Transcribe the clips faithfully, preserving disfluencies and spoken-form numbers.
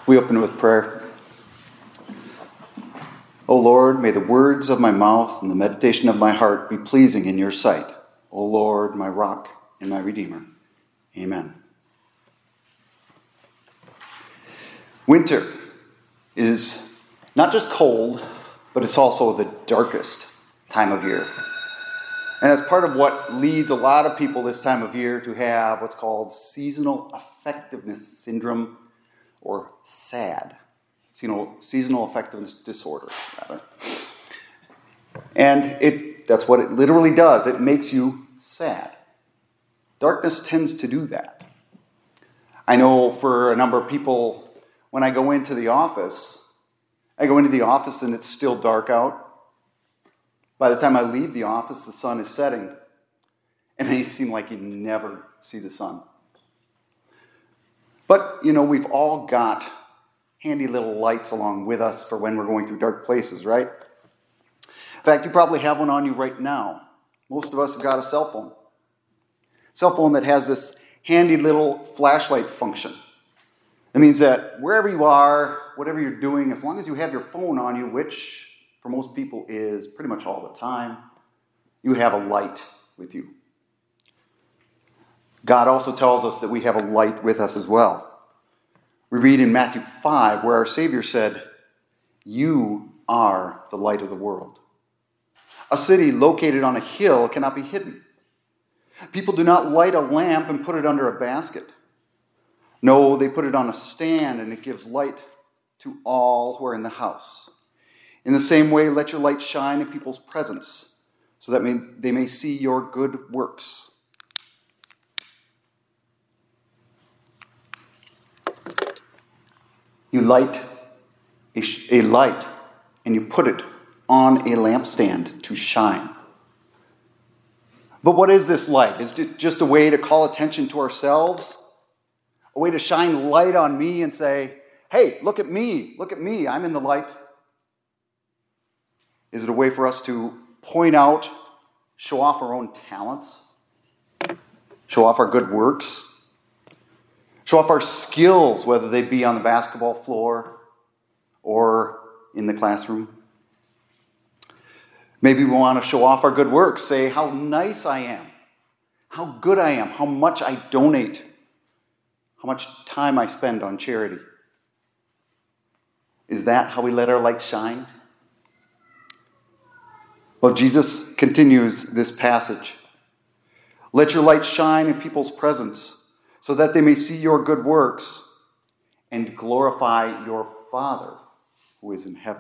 We open with prayer. O Lord, may the words of my mouth and the meditation of my heart be pleasing in your sight. O Lord, my rock and my redeemer. Amen. Winter is not just cold, but it's also the darkest time of year. And that's part of what leads a lot of people this time of year to have what's called seasonal affectiveness syndrome, or SAD, seasonal, seasonal affectiveness disorder, rather. And it that's what it literally does. It makes you sad. Darkness tends to do that. I know for a number of people, when I go into the office, I go into the office and it's still dark out. By the time I leave the office, the sun is setting. And it may seem like you never see the sun. But, you know, we've all got handy little lights along with us for when we're going through dark places, right? In fact, you probably have one on you right now. Most of us have got a cell phone. Cell phone that has this handy little flashlight function. It means that wherever you are, whatever you're doing, as long as you have your phone on you, which for most people is pretty much all the time, you have a light with you. God also tells us that we have a light with us as well. We read in Matthew five where our Savior said, "You are the light of the world." A city located on a hill cannot be hidden. People do not light a lamp and put it under a basket. No, they put it on a stand and it gives light to all who are in the house. In the same way, let your light shine in people's presence so that may, they may see your good works. You light a, a light and you put it on a lampstand to shine. But what is this light? Is it just a way to call attention to ourselves? A way to shine light on me and say, hey, look at me, look at me, I'm in the light? Is it a way for us to point out, show off our own talents, show off our good works, show off our skills, whether they be on the basketball floor or in the classroom? Maybe we want to show off our good works, say how nice I am, how good I am, how much I donate, how much time I spend on charity. Is that how we let our light shine? Well, Jesus continues this passage. Let your light shine in people's presence, so that they may see your good works and glorify your Father who is in heaven.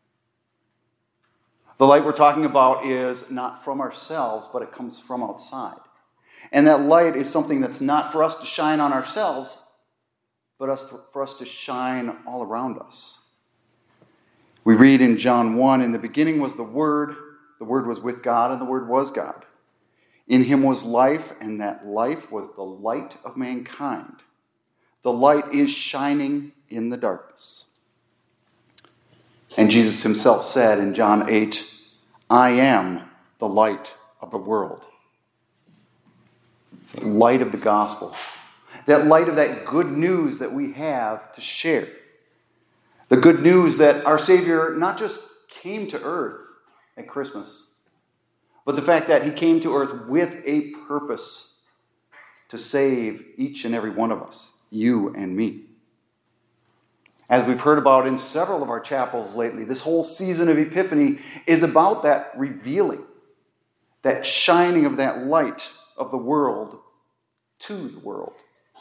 The light we're talking about is not from ourselves, but it comes from outside. And that light is something that's not for us to shine on ourselves, but us, for us to shine all around us. We read in John one, in the beginning was the Word, the Word was with God, and the Word was God. In him was life, and that life was the light of mankind. The light is shining in the darkness. And Jesus himself said in John eight, I am the light of the world. It's the light of the gospel. That light of that good news that we have to share. The good news that our Savior not just came to earth at Christmas, but the fact that he came to earth with a purpose to save each and every one of us, you and me. As we've heard about in several of our chapels lately, this whole season of Epiphany is about that revealing, that shining of that light of the world to the world.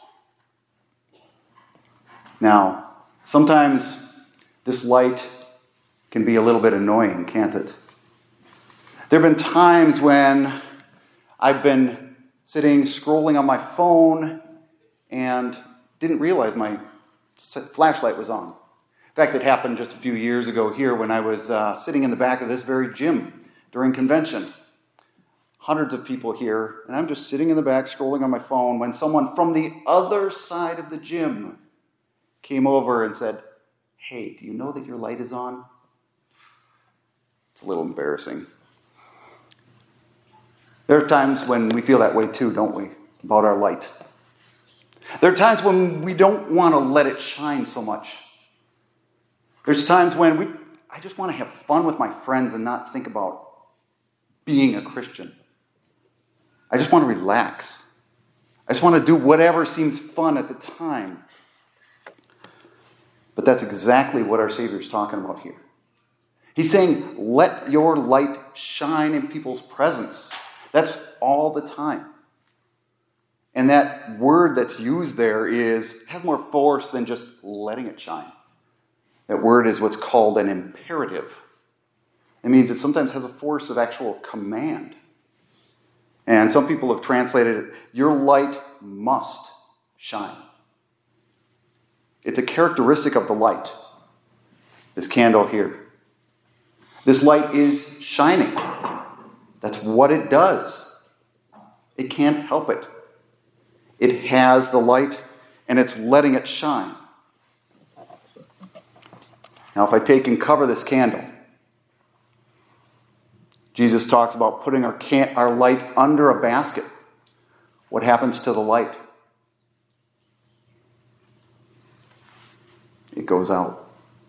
Now, sometimes this light can be a little bit annoying, can't it? There have been times when I've been sitting, scrolling on my phone, and didn't realize my flashlight was on. In fact, it happened just a few years ago here when I was uh, sitting in the back of this very gym during convention. Hundreds of people here, and I'm just sitting in the back scrolling on my phone when someone from the other side of the gym came over and said, hey, do you know that your light is on? It's a little embarrassing. There are times when we feel that way too, don't we, about our light? There are times when we don't want to let it shine so much There's times when we, I just want to have fun with my friends and not think about being a Christian. I just want to relax. I just want to do whatever seems fun at the time. But that's exactly what our Savior is talking about here. He's saying, let your light shine in people's presence. That's all the time. And that word that's used there is has more force than just letting it shine. That word is what's called an imperative. It means it sometimes has a force of actual command. And some people have translated it, your light must shine. It's a characteristic of the light. This candle here. This light is shining. That's what it does. It can't help it. It has the light and it's letting it shine. Now, if I take and cover this candle, Jesus talks about putting our, can- our light under a basket. What happens to the light? It goes out.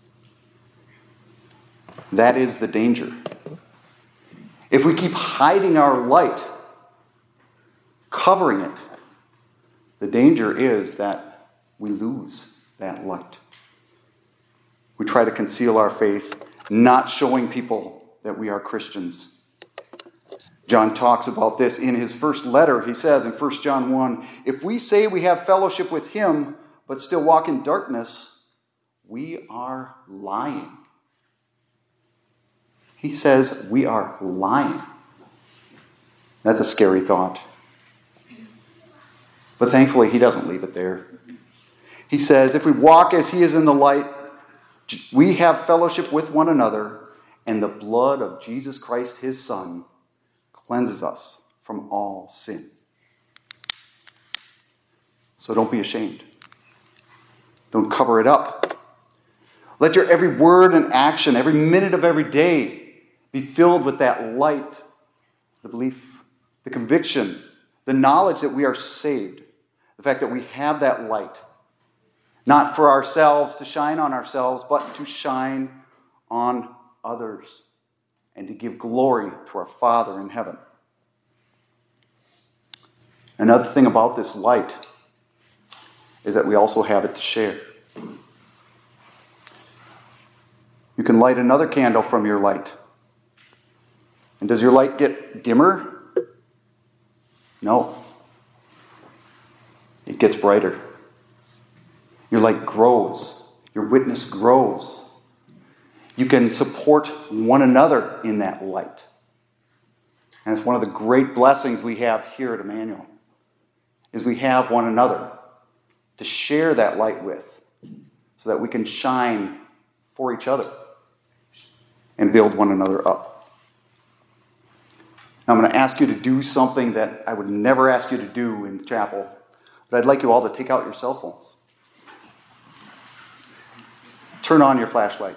That is the danger. If we keep hiding our light, covering it, the danger is that we lose that light. We try to conceal our faith, not showing people that we are Christians. John talks about this in his first letter. He says in First John one, if we say we have fellowship with him, but still walk in darkness, we are lying. He says we are lying. That's a scary thought. But thankfully, he doesn't leave it there. He says, if we walk as he is in the light, we have fellowship with one another, and the blood of Jesus Christ, his Son, cleanses us from all sin. So don't be ashamed. Don't cover it up. Let your every word and action, every minute of every day, be filled with that light, the belief, the conviction, the knowledge that we are saved, the fact that we have that light, not for ourselves, to shine on ourselves, but to shine on others and to give glory to our Father in heaven. Another thing about this light is that we also have it to share. You can light another candle from your light. And does your light get dimmer? No. It gets brighter. Your light grows. Your witness grows. You can support one another in that light. And it's one of the great blessings we have here at Emmanuel, is we have one another to share that light with so that we can shine for each other and build one another up. Now, I'm going to ask you to do something that I would never ask you to do in the chapel, but I'd like you all to take out your cell phones. Turn on your flashlight.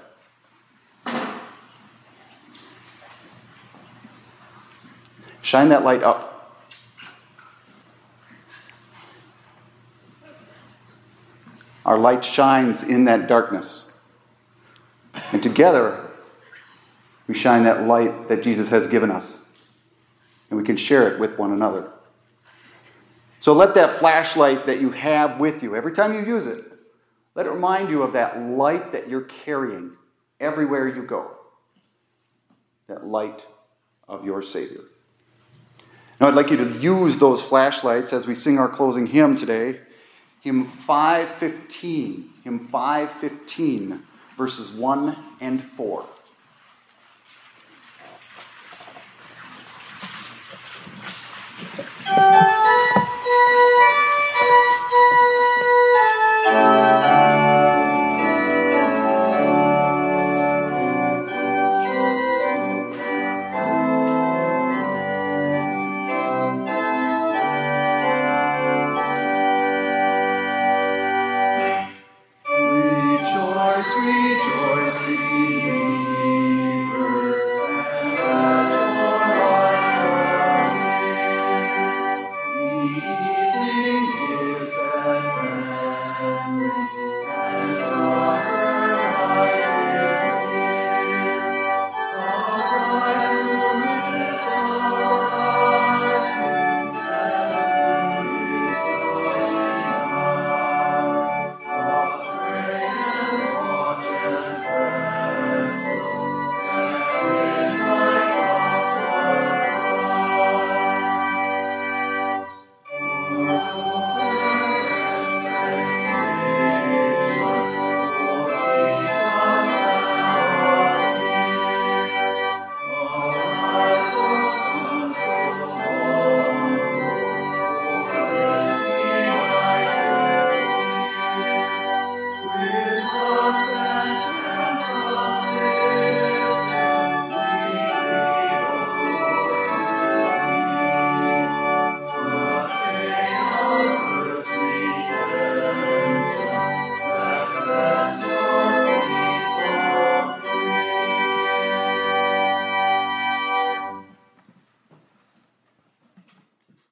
Shine that light up. Our light shines in that darkness. And together, we shine that light that Jesus has given us. And we can share it with one another. So let that flashlight that you have with you, every time you use it, let it remind you of that light that you're carrying everywhere you go. That light of your Savior. Now I'd like you to use those flashlights as we sing our closing hymn today. Hymn five fifteen. Hymn five fifteen, verses one and four.